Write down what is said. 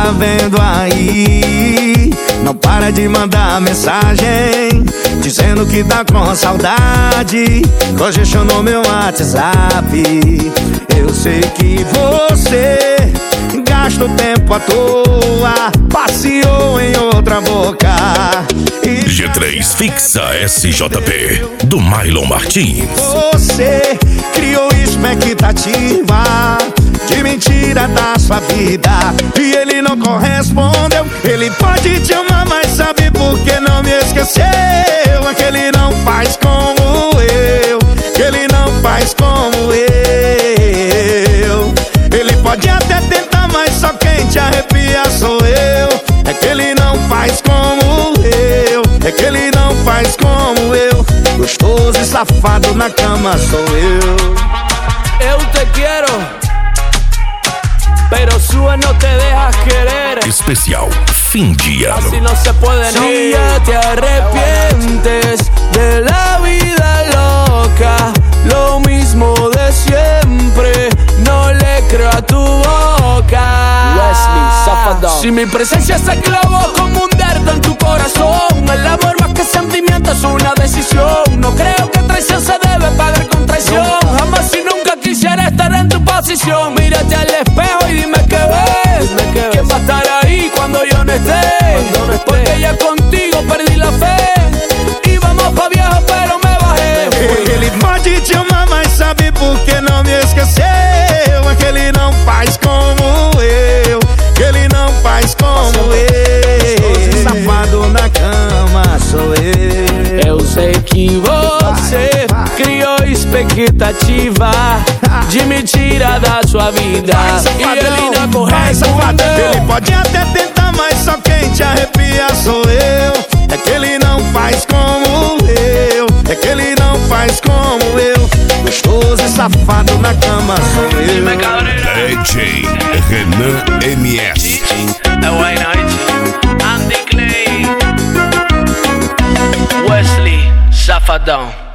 tá vendo aí? Não para de mandar mensagem dizendo que tá com saudade. Congestionou meu WhatsApp. Eu sei que você gasta o tempo à toa, passeou em outra boca. G3 Fixa SJP do Mylon Martins. Você criou expectativa de mentira da sua vida e ele não correspondeu. Ele pode te amar, mas sabe por que não me esqueceu? É que ele não faz como eu, que ele não faz como eu. Ele pode até tentar, mas só quem te arrepia sou eu. É que ele não faz como eu, é que ele não faz como eu. Gostoso e safado na cama sou eu. Eu te quiero, pero sube no te dejas querer. Especial fim de ano. Así no se puede, no. Si ya te arrepientes de la vida loca, lo mismo de siempre, no le creo a tu boca. Wesley, Zafadão. Si mi presencia se clavó como un dardo en tu corazón, el amor más que sentimiento es una decisión. No creo que traición se debe pagar con traición. Jamás y nunca quisiera estar en tu posición. Mírate al espejo y dime qué ves. ¿Quién va a estar ahí cuando yo no esté? Porque ya contigo perdí la fe. Íbamos pa' viejo pero me bajé. Ele pode te amar, mas sabe por que não me esqueceu? É que ele não faz como eu, que ele não faz como eu. Safado na cama sou eu. Eu sei que você criou expectativa de mentira da sua vida e ele não corresponde. Ele pode até tentar, mas só quem te arrepia sou eu. É que ele não faz como eu, é que ele não faz como eu. Gostoso e safado na cama sou eu. DJ Renan MS. É White Night, Andy Clay, Wesley, Zafadão.